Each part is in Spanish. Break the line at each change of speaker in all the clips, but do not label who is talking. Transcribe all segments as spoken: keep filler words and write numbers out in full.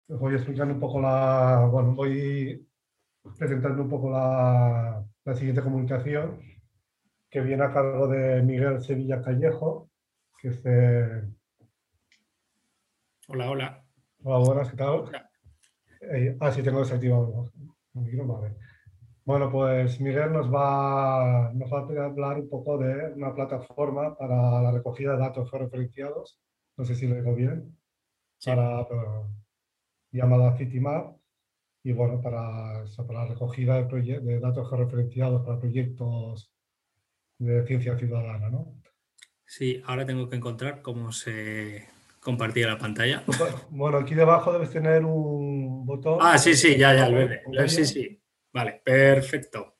Os voy explicando un poco la, bueno, voy presentando un poco la, la siguiente comunicación, que viene a cargo de Miguel Sevilla Callejo, que es de...
Hola, hola.
Hola, buenas, ¿qué tal?
Hola.
Eh, ah, sí, tengo desactivado el micro, vale. Bueno, pues Miguel nos va, nos va a hablar un poco de una plataforma para la recogida de datos georreferenciados, no sé si lo digo bien,
Sí,
para, para- llamada CityMap, y bueno, para, eso, para la recogida de, proye- de datos georreferenciados para proyectos de ciencia ciudadana, ¿no?
sí, ahora tengo que encontrar cómo se compartía la pantalla.
Bueno, aquí debajo debes tener un botón
Ah, sí,
de
sí, ya, ya, el
rojo,
verde. Lo- Sí,
amarillo.
sí. Vale, perfecto.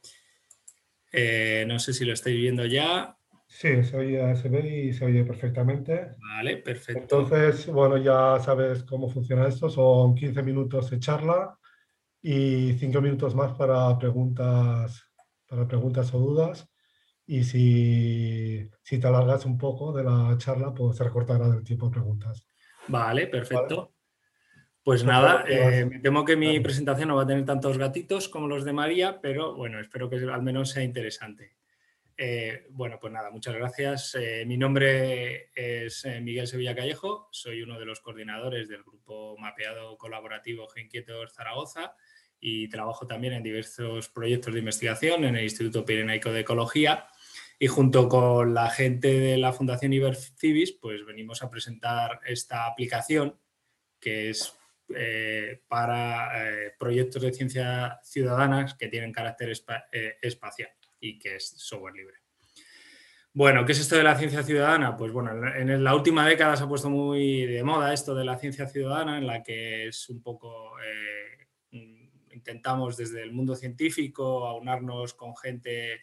Eh, no sé si lo estáis viendo ya.
Sí, se oye, se ve y se oye perfectamente.
Vale, perfecto.
Entonces, bueno, ya sabes cómo funciona esto. Son quince minutos de charla y cinco minutos más para preguntas, para preguntas o dudas. Y si, si te alargas un poco de la charla, pues se recortará del tiempo de preguntas.
Vale,
¿Vale?
perfecto. Pues
Pues bueno,
nada, eh,
pues
me temo que mi
vale.
presentación no va a tener tantos gatitos como los de María, pero bueno, espero que al menos sea interesante. Eh, bueno, pues nada, muchas gracias. Eh, mi nombre es eh, Miguel Sevilla Callejo, soy uno de los coordinadores del grupo mapeado colaborativo GeoInquietos Zaragoza y trabajo también en diversos proyectos de investigación en el Instituto Pirenaico de Ecología. Y junto con la gente de la Fundación Ibercivis, pues venimos a presentar esta aplicación que es eh, para eh, proyectos de ciencia ciudadanas que tienen carácter espa eh, espacial y que es software libre. Bueno, ¿qué es esto de la ciencia ciudadana? Pues bueno, en la última década se ha puesto muy de moda esto de la ciencia ciudadana, en la que es un poco, eh, intentamos desde el mundo científico aunarnos con gente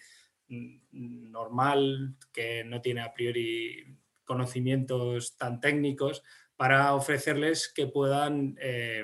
normal que no tiene a priori conocimientos tan técnicos para ofrecerles que puedan eh,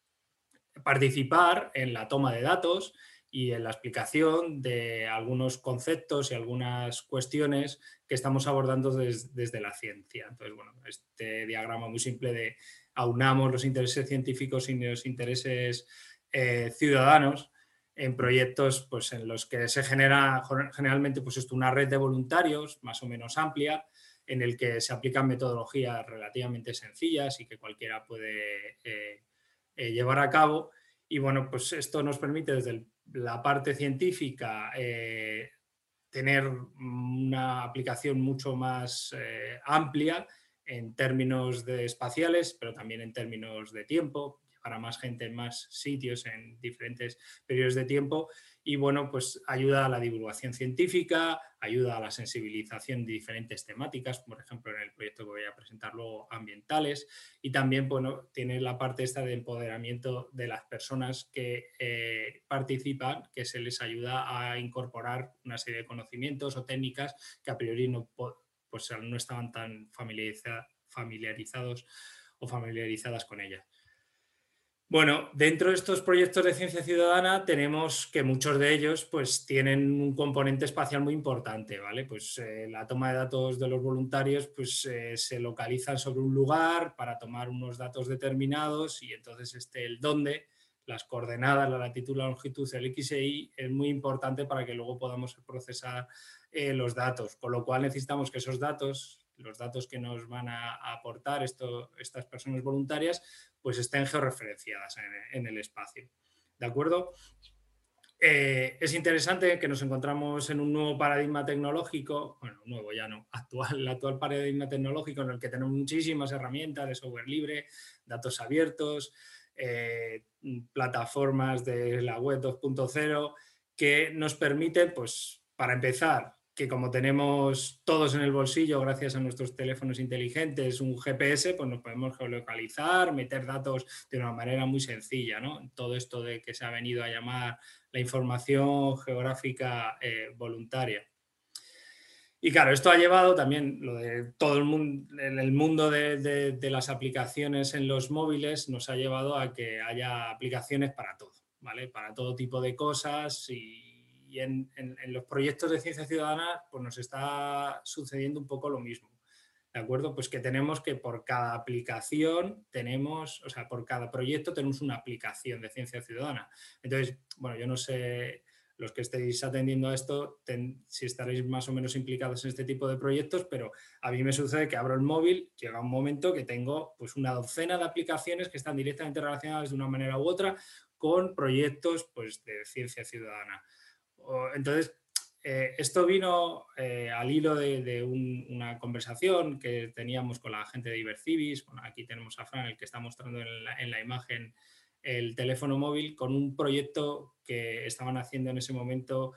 participar en la toma de datos y en la explicación de algunos conceptos y algunas cuestiones que estamos abordando des, desde la ciencia. Entonces, bueno, este diagrama muy simple de aunamos los intereses científicos y los intereses eh, ciudadanos en proyectos pues, en los que se genera generalmente pues, esto, una red de voluntarios más o menos amplia en el que se aplican metodologías relativamente sencillas y que cualquiera puede eh, eh, llevar a cabo. Y bueno, pues esto nos permite desde el, la parte científica eh, tener una aplicación mucho más eh, amplia en términos de espaciales, pero también en términos de tiempo, llevar a más gente en más sitios en diferentes periodos de tiempo y bueno, pues ayuda a la divulgación científica, ayuda a la sensibilización de diferentes temáticas, por ejemplo en el proyecto que voy a presentar luego, ambientales, y también bueno, tiene la parte esta de empoderamiento de las personas que eh, participan, que se les ayuda a incorporar una serie de conocimientos o técnicas que a priori no, pues, no estaban tan familiariza, familiarizados o familiarizadas con ellas. Bueno, dentro de estos proyectos de ciencia ciudadana tenemos que muchos de ellos pues, tienen un componente espacial muy importante, ¿vale? Pues eh, la toma de datos de los voluntarios pues, eh, se localizan sobre un lugar para tomar unos datos determinados y entonces este, el dónde, las coordenadas, la latitud, la longitud, el X e Y es muy importante para que luego podamos procesar eh, los datos, con lo cual necesitamos que esos datos, los datos que nos van a, a aportar esto, estas personas voluntarias, pues estén georreferenciadas en, en el espacio. ¿De acuerdo? Eh, es interesante que nos encontramos en un nuevo paradigma tecnológico, bueno, nuevo ya no, actual, el actual paradigma tecnológico en el que tenemos muchísimas herramientas de software libre, datos abiertos, eh, plataformas de la web dos punto cero que nos permiten, pues, para empezar, que como tenemos todos en el bolsillo gracias a nuestros teléfonos inteligentes un G P S, pues nos podemos geolocalizar, meter datos de una manera muy sencilla, ¿no? Todo esto de que se ha venido a llamar la información geográfica eh, voluntaria. Y claro, esto ha llevado también, lo de todo el mundo, en el mundo de, de, de las aplicaciones en los móviles, nos ha llevado a que haya aplicaciones para todo, ¿vale? Para todo tipo de cosas y, y en, en, en los proyectos de ciencia ciudadana pues nos está sucediendo un poco lo mismo. ¿de acuerdo? Pues que tenemos que por cada aplicación tenemos, o sea, por cada proyecto tenemos una aplicación de ciencia ciudadana. Entonces, bueno, yo no sé, los que estéis atendiendo a esto, ten, si estaréis más o menos implicados en este tipo de proyectos, pero a mí me sucede que abro el móvil, llega un momento que tengo pues una docena de aplicaciones que están directamente relacionadas de una manera u otra con proyectos pues, de ciencia ciudadana. Entonces, eh, esto vino eh, al hilo de, de un, una conversación que teníamos con la gente de Ibercivis. Bueno, aquí tenemos a Fran, el que está mostrando en la, en la imagen el teléfono móvil, con un proyecto que estaban haciendo en ese momento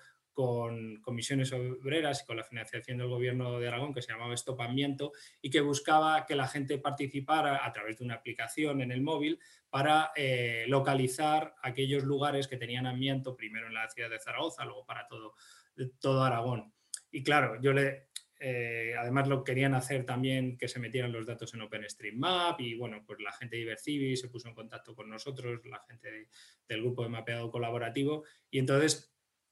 con comisiones obreras y con la financiación del gobierno de Aragón, que se llamaba Stop Amianto, y que buscaba que la gente participara a través de una aplicación en el móvil para eh, localizar aquellos lugares que tenían amianto, primero en la ciudad de Zaragoza, luego para todo, todo Aragón. Y claro, yo le, eh, además lo querían hacer también que se metieran los datos en OpenStreetMap y bueno, pues la gente de Ibercivis se puso en contacto con nosotros, la gente de, del grupo de mapeado colaborativo, y entonces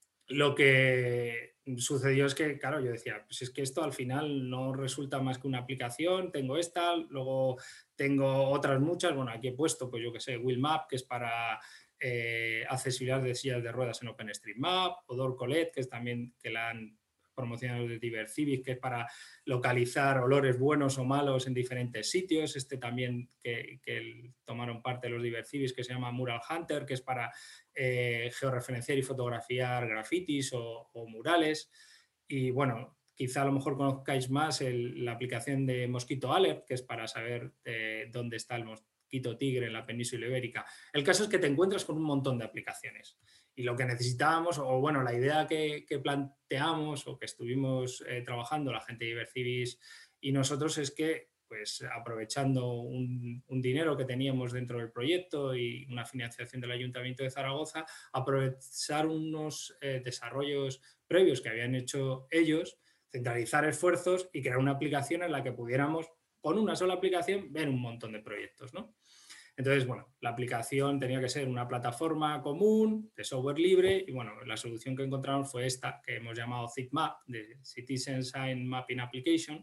lo que sucedió es que, claro, yo decía, pues es que esto al final no resulta más que una aplicación, tengo esta, luego tengo otras muchas, bueno, aquí he puesto, pues yo que sé, Willmap, que es para eh, accesibilidad de sillas de ruedas en OpenStreetMap, o Dorcolet, que es también que la han promocionado de Ibercivis, que es para localizar olores buenos o malos en diferentes sitios, este también que, que tomaron parte de los Ibercivis, que se llama Mural Hunter, que es para eh, georreferenciar y fotografiar grafitis o, o murales. Y bueno, quizá a lo mejor conozcáis más el, la aplicación de Mosquito Alert, que es para saber eh, dónde está el mosquito tigre en la península ibérica. El caso es que te encuentras con un montón de aplicaciones. Y lo que necesitábamos, o bueno, la idea que, que planteamos o que estuvimos eh, trabajando la gente de Ibercivis y nosotros es que, pues aprovechando un, un dinero que teníamos dentro del proyecto y una financiación del Ayuntamiento de Zaragoza, aprovechar unos eh, desarrollos previos que habían hecho ellos, centralizar esfuerzos y crear una aplicación en la que pudiéramos, con una sola aplicación, ver un montón de proyectos, ¿no? Entonces, bueno, la aplicación tenía que ser una plataforma común, de software libre, y bueno, la solución que encontramos fue esta, que hemos llamado CITMAP, de Citizen Sign Mapping Application,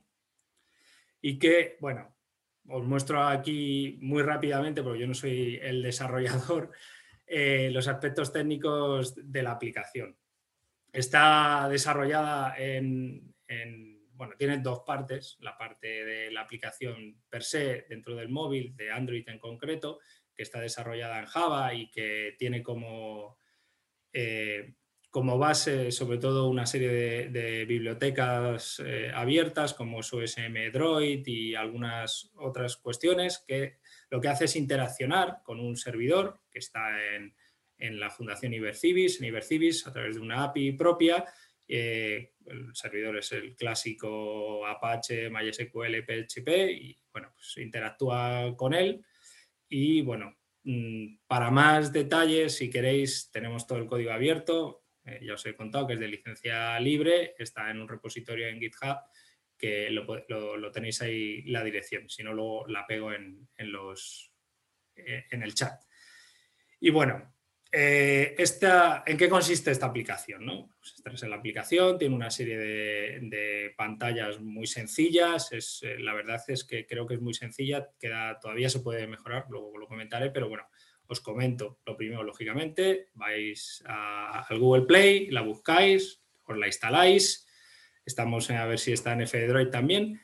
y que, bueno, os muestro aquí muy rápidamente, porque yo no soy el desarrollador, eh, los aspectos técnicos de la aplicación. Está desarrollada en, en, bueno, tiene dos partes, la parte de la aplicación per se dentro del móvil, de Android en concreto, que está desarrollada en Java y que tiene como, eh, como base sobre todo una serie de, de bibliotecas eh, abiertas como su S M Droid y algunas otras cuestiones que lo que hace es interaccionar con un servidor que está en en la Fundación Ibercivis, en Ibercivis, a través de una A P I propia. Eh, el servidor es el clásico Apache, MySQL, P H P, y bueno, pues interactúa con él. Y bueno, para más detalles, si queréis, tenemos todo el código abierto. Eh, ya os he contado que es de licencia libre, está en un repositorio en GitHub, que lo, lo, lo tenéis ahí la dirección, si no luego la pego en, en, los, eh, en el chat. Y bueno, eh, esta, ¿en qué consiste esta aplicación? ¿No? Pues esta es la aplicación, tiene una serie de, de pantallas muy sencillas, es, eh, la verdad es que creo que es muy sencilla, queda, todavía se puede mejorar, luego lo comentaré, pero bueno, os comento. Lo primero, lógicamente, vais a, al Google Play, la buscáis, os la instaláis, estamos a ver si está en F Droid también.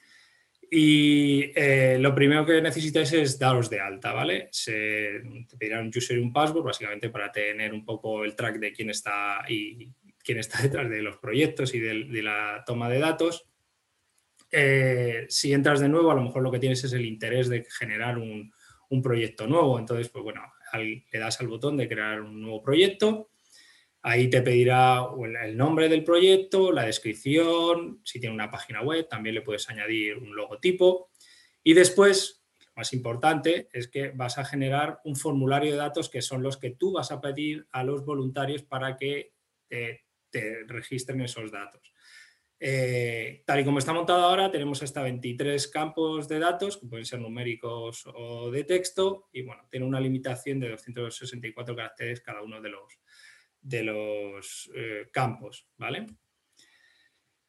Y eh, lo primero que necesitáis es daros de alta, ¿vale? Se, te pedirán un user y un password, básicamente para tener un poco el track de quién está y quién está detrás de los proyectos y de, de la toma de datos. Eh, si entras de nuevo, a lo mejor lo que tienes es el interés de generar un, un proyecto nuevo. Entonces, pues bueno, al, le das al botón de crear un nuevo proyecto. Ahí te pedirá el nombre del proyecto, la descripción, si tiene una página web, también le puedes añadir un logotipo. Y después, lo más importante, es que vas a generar un formulario de datos que son los que tú vas a pedir a los voluntarios para que te, te registren esos datos. Eh, tal y como está montado ahora, tenemos hasta veintitrés campos de datos, que pueden ser numéricos o de texto, y bueno, tiene una limitación de doscientos sesenta y cuatro caracteres cada uno de los de los eh, campos, ¿vale?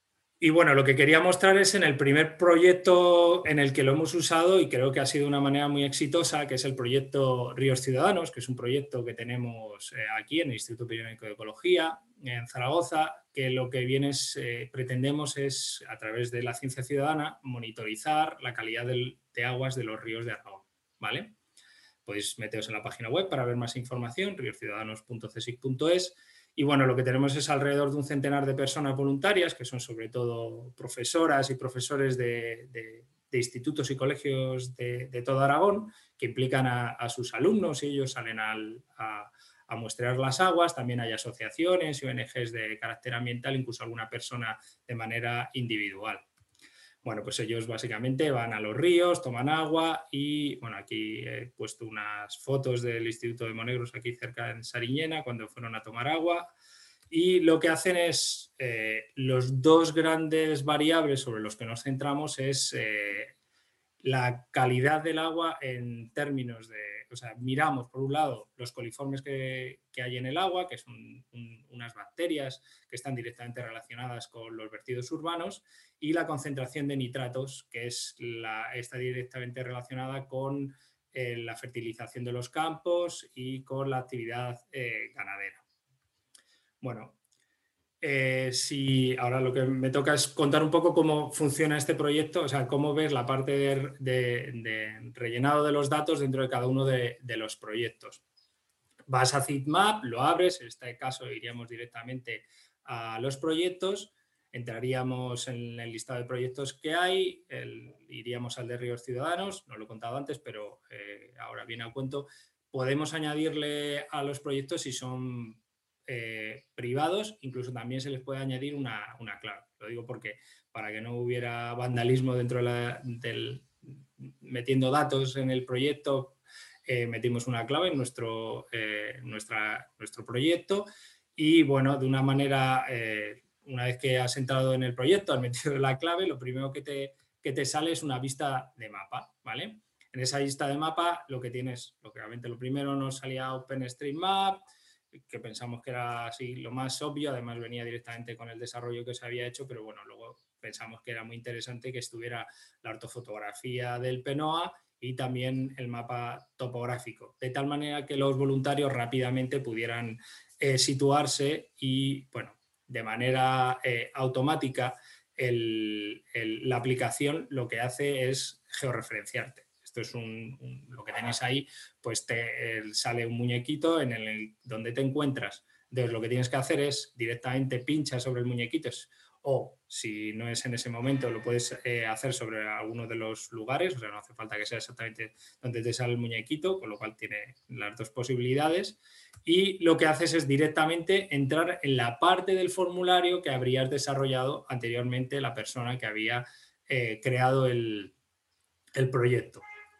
Y bueno, lo que quería mostrar es en el primer proyecto en el que lo hemos usado y creo que ha sido de una manera muy exitosa, que es el proyecto Ríos Ciudadanos, que es un proyecto que tenemos eh, aquí en el Instituto Pirenaico de Ecología, en Zaragoza, que lo que viene es, eh, pretendemos es, a través de la ciencia ciudadana, monitorizar la calidad del, de aguas de los ríos de Aragón, ¿vale? Podéis meteros en la página web para ver más información, rios ciudadanos punto csic punto es. Y bueno, lo que tenemos es alrededor de un centenar de personas voluntarias, que son sobre todo profesoras y profesores de, de, de institutos y colegios de, de todo Aragón, que implican a, a sus alumnos y ellos salen al, a, a muestrear las aguas. También hay asociaciones y O N Ges de carácter ambiental, incluso alguna persona de manera individual. Bueno, pues ellos básicamente van a los ríos, toman agua y, bueno, aquí he puesto unas fotos del Instituto de Monegros aquí cerca en Sariñena cuando fueron a tomar agua y lo que hacen es, eh, los dos grandes variables sobre los que nos centramos es eh, la calidad del agua en términos de, o sea, miramos por un lado los coliformes que, que hay en el agua, que son un, unas bacterias que están directamente relacionadas con los vertidos urbanos, y la concentración de nitratos, que es la, está directamente relacionada con eh, la fertilización de los campos y con la actividad eh, ganadera. Bueno, Eh, si ahora lo que me toca es contar un poco cómo funciona este proyecto, o sea, cómo ves la parte de, de, de rellenado de los datos dentro de cada uno de, de los proyectos. Vas a Citmap, lo abres, en este caso iríamos directamente a los proyectos, entraríamos en el listado de proyectos que hay, el, iríamos al de Ríos Ciudadanos, no lo he contado antes, pero eh, ahora viene al cuento. Podemos añadirle a los proyectos si son eh, privados, incluso también se les puede añadir una, una clave. Lo digo porque para que no hubiera vandalismo dentro de la, del, metiendo datos en el proyecto, eh, metimos una clave en nuestro, eh, nuestra, nuestro proyecto y, bueno, de una manera, eh, una vez que has entrado en el proyecto, has metido la clave, lo primero que te, que te sale es una vista de mapa, ¿vale? En esa vista de mapa lo que tienes, lógicamente, lo primero nos salía OpenStreetMap, que pensamos que era así lo más obvio, además venía directamente con el desarrollo que se había hecho, pero bueno, luego pensamos que era muy interesante que estuviera la ortofotografía del PENOA y también el mapa topográfico, de tal manera que los voluntarios rápidamente pudieran eh, situarse y, bueno, de manera eh, automática el, el, la aplicación lo que hace es georreferenciarte. Esto es un, un, lo que tenéis ahí, pues te eh, sale un muñequito en el donde te encuentras. Entonces lo que tienes que hacer es directamente pinchas sobre el muñequito o si no es en ese momento lo puedes eh, hacer sobre alguno de los lugares, o sea, no hace falta que sea exactamente donde te sale el muñequito, con lo cual tiene las dos posibilidades y lo que haces es directamente entrar en la parte del formulario que habrías desarrollado anteriormente la persona que había eh, creado el, el proyecto.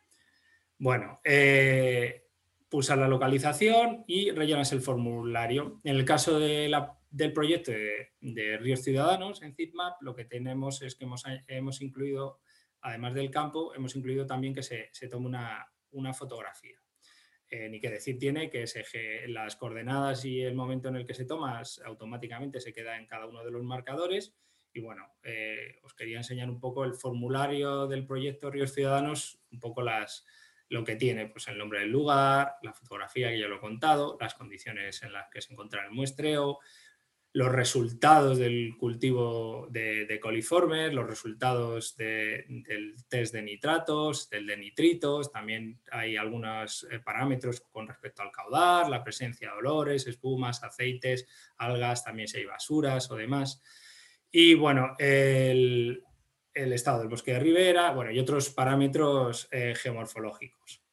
Bueno, eh, pulsas la localización y rellenas el formulario. En el caso de la, del proyecto de, de Ríos Ciudadanos en Citmap, lo que tenemos es que hemos, hemos incluido, además del campo, hemos incluido también que se, se tome una, una fotografía. Eh, ni que decir tiene que se, las coordenadas y el momento en el que se toma automáticamente se queda en cada uno de los marcadores. Y bueno, eh, os quería enseñar un poco el formulario del proyecto Ríos Ciudadanos, un poco las, lo que tiene, pues el nombre del lugar, la fotografía que ya lo he contado, las condiciones en las que se encuentra el muestreo, los resultados del cultivo de, de coliformes, los resultados de, del test de nitratos, del de nitritos, también hay algunos parámetros con respecto al caudal, la presencia de olores, espumas, aceites, algas, también si hay basuras o demás. Y bueno, el, el estado del bosque de ribera, bueno, y otros parámetros eh, geomorfológicos.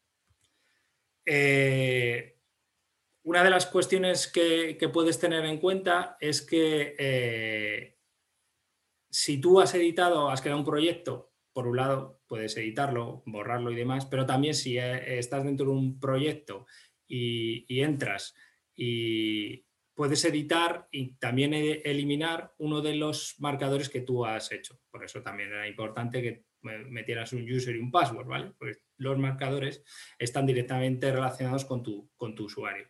Eh, Una de las cuestiones que, que puedes tener en cuenta es que eh, si tú has editado, has creado un proyecto, por un lado puedes editarlo, borrarlo y demás, pero también si eh, estás dentro de un proyecto y, y entras y puedes editar y también eliminar uno de los marcadores que tú has hecho. Por eso también era importante que metieras un user y un password, ¿vale? Porque los marcadores están directamente relacionados con tu, con tu usuario.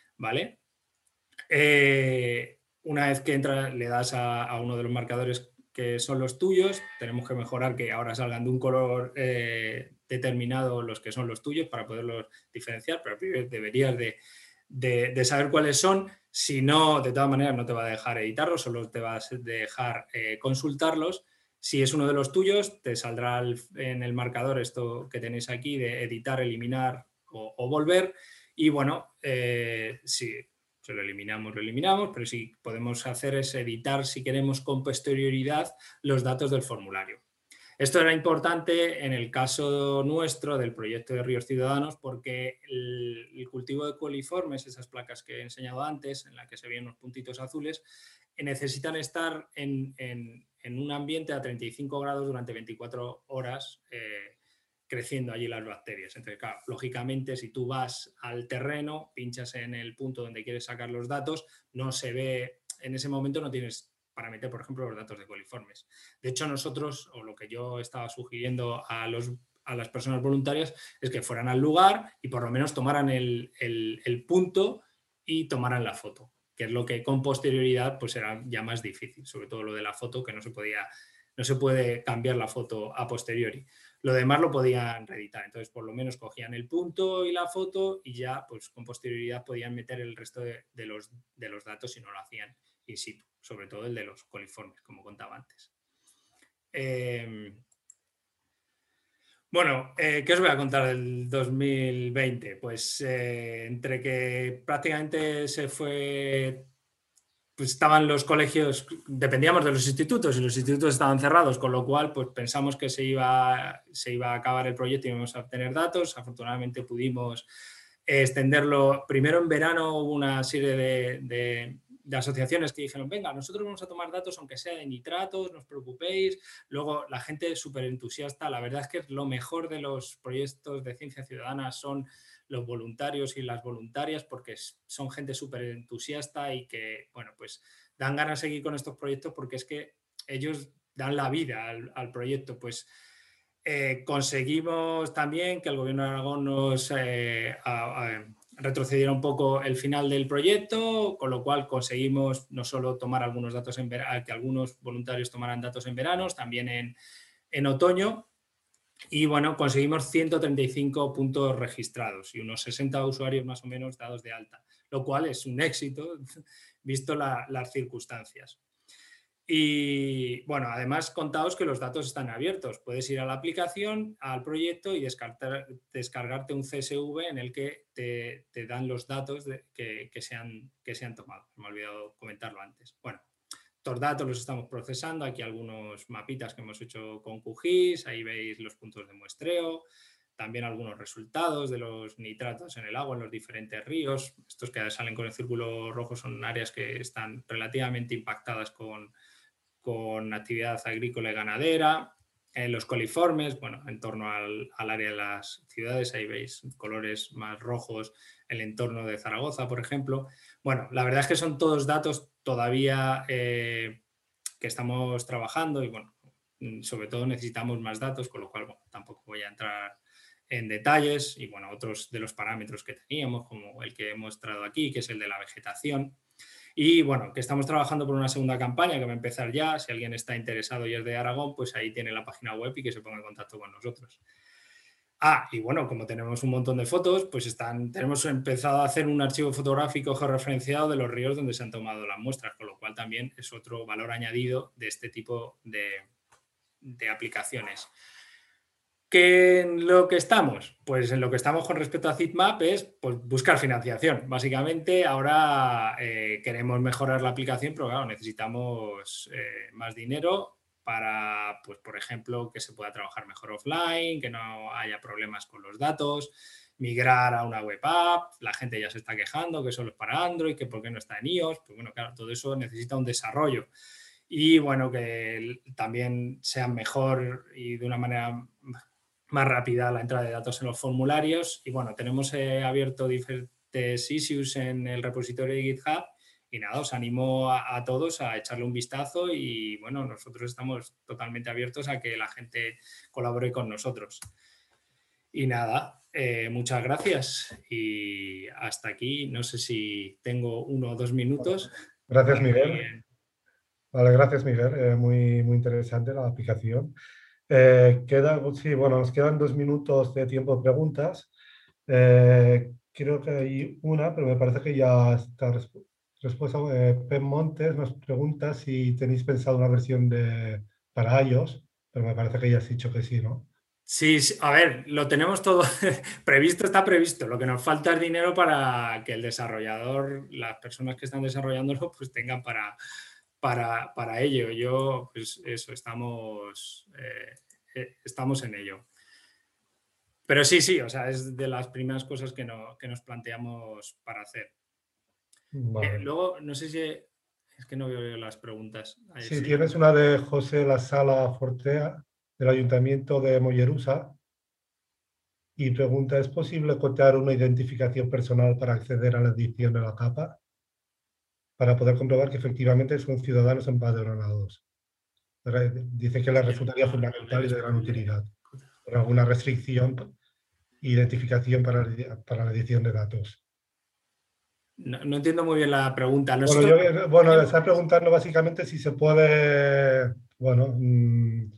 ¿Vale? Eh, una vez que entras, le das a, a uno de los marcadores que son los tuyos, tenemos que mejorar que ahora salgan de un color eh, determinado los que son los tuyos para poderlos diferenciar, pero primero deberías de, de, de saber cuáles son. Si no, de todas maneras no te va a dejar editarlos, solo te va a dejar eh, consultarlos. Si es uno de los tuyos, te saldrá el, en el marcador esto que tenéis aquí de editar, eliminar o, o volver. Y bueno, eh, si se lo eliminamos, lo eliminamos, pero si podemos hacer es editar, si queremos, con posterioridad los datos del formulario. Esto era importante en el caso nuestro del proyecto de Ríos Ciudadanos porque el, el cultivo de coliformes, esas placas que he enseñado antes, en las que se ven unos puntitos azules, necesitan estar en, en, en un ambiente a treinta y cinco grados durante veinticuatro horas eh, creciendo allí las bacterias. Entonces, claro, lógicamente, si tú vas al terreno, pinchas en el punto donde quieres sacar los datos, no se ve, en ese momento no tienes para meter, por ejemplo, los datos de coliformes. De hecho, nosotros, o lo que yo estaba sugiriendo a, los, a las personas voluntarias, es que fueran al lugar y por lo menos tomaran el, el, el punto y tomaran la foto, que es lo que con posterioridad pues era ya más difícil, sobre todo lo de la foto, que no se podía, no se puede cambiar la foto a posteriori. Lo demás lo podían reeditar, entonces por lo menos cogían el punto y la foto y ya pues con posterioridad podían meter el resto de, de, los, de los datos si no lo hacían in situ, sobre todo el de los coliformes, como contaba antes. Eh, bueno, eh, ¿qué os voy a contar del dos mil veinte? Pues eh, entre que prácticamente se fue... Pues estaban los colegios, dependíamos de los institutos y los institutos estaban cerrados, con lo cual pues pensamos que se iba, se iba a acabar el proyecto y íbamos a obtener datos. Afortunadamente pudimos extenderlo. Primero en verano hubo una serie de, de, de asociaciones que dijeron, venga, nosotros vamos a tomar datos aunque sea de nitratos, no os preocupéis. Luego la gente súper entusiasta. La verdad es que lo mejor de los proyectos de ciencia ciudadana son los voluntarios y las voluntarias, porque son gente súper entusiasta y que, bueno, pues dan ganas de seguir con estos proyectos porque es que ellos dan la vida al, al proyecto. Pues eh, conseguimos también que el Gobierno de Aragón nos eh, a, a, retrocediera un poco el final del proyecto, con lo cual conseguimos no solo tomar algunos datos en verano, que algunos voluntarios tomaran datos en veranos, también en, en otoño. Y bueno, conseguimos ciento treinta y cinco puntos registrados y unos sesenta usuarios más o menos dados de alta, lo cual es un éxito visto la, las circunstancias. Y bueno, además contaos que los datos están abiertos. Puedes ir a la aplicación, al proyecto y descartar, descargarte un C S V en el que te, te dan los datos de, que, que, se han, que se han tomado. Me he olvidado comentarlo antes. Bueno, estos datos los estamos procesando. Aquí algunos mapitas que hemos hecho con Q G I S. Ahí veis los puntos de muestreo. También algunos resultados de los nitratos en el agua en los diferentes ríos. Estos que salen con el círculo rojo son áreas que están relativamente impactadas con, con actividad agrícola y ganadera. Eh, los coliformes, bueno, en torno al, al área de las ciudades, ahí veis colores más rojos, el entorno de Zaragoza, por ejemplo. Bueno, la verdad es que son todos datos todavía eh, que estamos trabajando y, bueno, sobre todo necesitamos más datos, con lo cual, bueno, tampoco voy a entrar en detalles. Y, bueno, otros de los parámetros que teníamos, como el que he mostrado aquí, que es el de la vegetación. Y bueno, que estamos trabajando por una segunda campaña que va a empezar ya. Si alguien está interesado y es de Aragón, pues ahí tiene la página web y que se ponga en contacto con nosotros. Ah, y bueno, como tenemos un montón de fotos, pues están, tenemos empezado a hacer un archivo fotográfico georreferenciado de los ríos donde se han tomado las muestras, con lo cual también es otro valor añadido de este tipo de, de aplicaciones. ¿Qué en lo que estamos? Pues en lo que estamos con respecto a Zipmap es pues, buscar financiación. Básicamente ahora eh, queremos mejorar la aplicación, pero claro, necesitamos eh, más dinero para, pues, por ejemplo, que se pueda trabajar mejor offline, que no haya problemas con los datos, migrar a una web app. La gente ya se está quejando que solo es para Android, que por qué no está en iOS. Pues bueno, claro, todo eso necesita un desarrollo. Y bueno, que también sea mejor y de una manera más rápida la entrada de datos en los formularios. Y bueno, tenemos eh, abierto diferentes issues en el repositorio de GitHub y nada, os animo a, a todos a echarle un vistazo y bueno, nosotros estamos totalmente abiertos a que la gente colabore con nosotros. Y nada, eh, muchas gracias y hasta aquí. No sé si tengo uno o dos minutos.
Gracias, Miguel. Vale, gracias, Miguel. Eh, muy, muy interesante la aplicación. Eh, queda, sí, bueno, nos quedan dos minutos de tiempo de preguntas. Eh, creo que hay una, pero me parece que ya está resp- respuesta. Eh, Pep Montes nos pregunta si tenéis pensado una versión de, para iOS, pero me parece que ya has dicho que sí, ¿no?
Sí, sí, a ver, lo tenemos todo previsto, está previsto. Lo que nos falta es dinero para que el desarrollador, las personas que están desarrollándolo, pues tengan para, para, para ello. Yo, pues eso, estamos, eh, eh, estamos en ello. Pero sí, sí, o sea, es de las primeras cosas que, no, que nos planteamos para hacer. Eh,
Vale.
luego, no sé si, es que no veo las preguntas. A ver
Sí,
si...
tienes una de José La Sala Fortea, del Ayuntamiento de Mollerusa, y pregunta, ¿es posible cotear una identificación personal para acceder a la edición de la capa? Para poder comprobar que efectivamente son ciudadanos empadronados. Pero dice que le resultaría fundamental y de gran utilidad. Por alguna restricción, identificación para, para la edición de datos.
No, no entiendo muy bien la pregunta.
Bueno,
Nosotros...
yo, bueno, le está preguntando básicamente si se puede, bueno, mmm,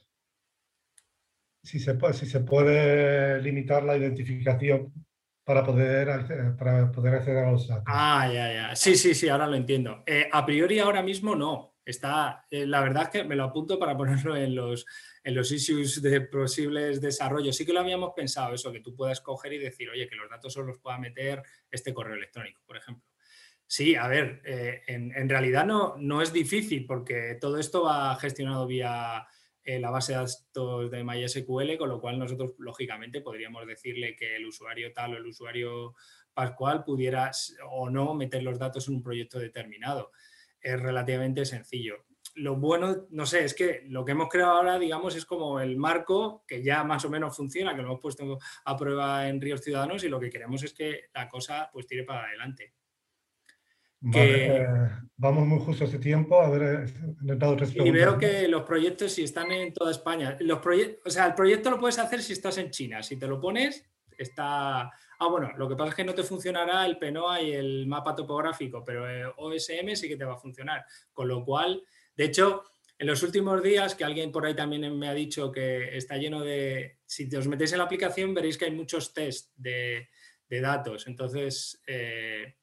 si se, puede, si se puede limitar la identificación para poder, acceder, para poder acceder a los datos.
Ah, ya, ya. Sí, sí, sí, ahora lo entiendo. Eh, a priori ahora mismo no. Está, eh, la verdad es que me lo apunto para ponerlo en los, en los issues de posibles desarrollos. Sí que lo habíamos pensado eso, que tú puedas coger y decir, oye, que los datos solo los pueda meter este correo electrónico, por ejemplo. Sí, a ver, eh, en, en, realidad no, no es difícil porque todo esto va gestionado vía eh, la base de datos de MySQL, con lo cual nosotros, lógicamente, podríamos decirle que el usuario tal o el usuario Pascual pudiera o no meter los datos en un proyecto determinado. Es relativamente sencillo. Lo bueno, no sé, es que lo que hemos creado ahora, digamos, es como el marco que ya más o menos funciona, que lo hemos puesto a prueba en Ríos Ciudadanos y lo que queremos es que la cosa pues tire para adelante.
Vale,
Que,
eh, vamos muy justo a ese tiempo. A ver, he intentado tres
y
preguntas
veo
más.
que los proyectos, si están en toda España, los proyectos, o sea, el proyecto lo puedes hacer si estás en China. Si te lo pones, está... Ah, bueno, lo que pasa es que no te funcionará el PENOA y el mapa topográfico, pero el O S M sí que te va a funcionar. Con lo cual, de hecho, en los últimos días, que alguien por ahí también me ha dicho que está lleno de... Si te os metéis en la aplicación, veréis que hay muchos test de, de datos. Entonces... Eh,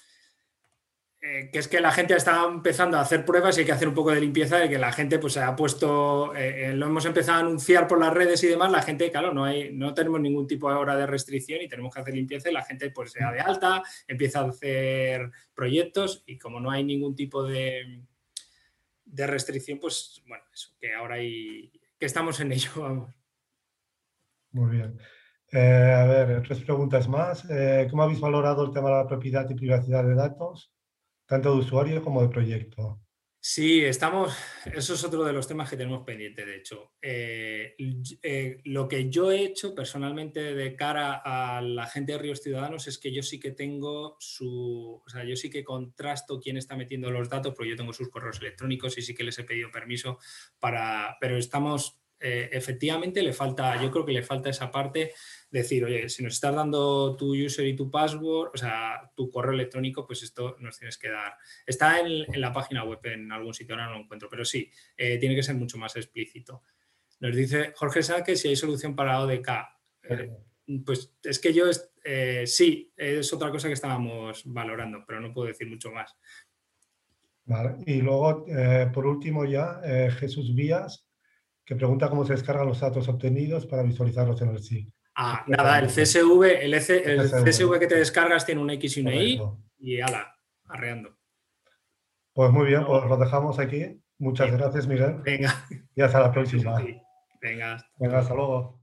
Eh, que es que la gente está empezando a hacer pruebas y hay que hacer un poco de limpieza de que la gente pues se ha puesto, eh, eh, lo hemos empezado a anunciar por las redes y demás, la gente, claro, no hay, no tenemos ningún tipo ahora de restricción y tenemos que hacer limpieza y la gente pues se da de alta, empieza a hacer proyectos y como no hay ningún tipo de, de restricción, pues bueno, eso, que ahora hay, que estamos en ello, vamos.
Muy bien. Eh, a ver, tres preguntas más. Eh, ¿cómo habéis valorado el tema de la propiedad y privacidad de datos, tanto de usuario como de proyecto?
Sí, estamos, eso es otro de los temas que tenemos pendiente, de hecho. Eh, eh, lo que yo he hecho personalmente de cara a la gente de Ríos Ciudadanos es que yo sí que tengo su, o sea, yo sí que contrasto quién está metiendo los datos, porque yo tengo sus correos electrónicos y sí que les he pedido permiso para, pero estamos, eh, efectivamente le falta, yo creo que le falta esa parte, decir, oye, si nos estás dando tu user y tu password, o sea, tu correo electrónico, pues esto nos tienes que dar. Está en, en la página web en algún sitio, ahora no lo encuentro, pero sí, eh, tiene que ser mucho más explícito. Nos dice Jorge Sá que si hay solución para O D K. Eh, pues es que yo, eh, sí, es otra cosa que estábamos valorando, pero no puedo decir mucho más.
Vale. Y luego, eh, por último ya, eh, Jesús Vías, que pregunta cómo se descargan los datos obtenidos para visualizarlos en el S I C.
Ah, nada, el C S V, el, EC,
El
el
C S V,
C S V que
¿no?
te descargas tiene un X y un Y
Correcto.
y ala, arreando.
Pues muy bien, pues
No,
lo dejamos aquí. Muchas
sí,
gracias, Miguel.
venga,
Y hasta la
gracias a
próxima.
ti. Venga, hasta
Venga, hasta
luego.
luego.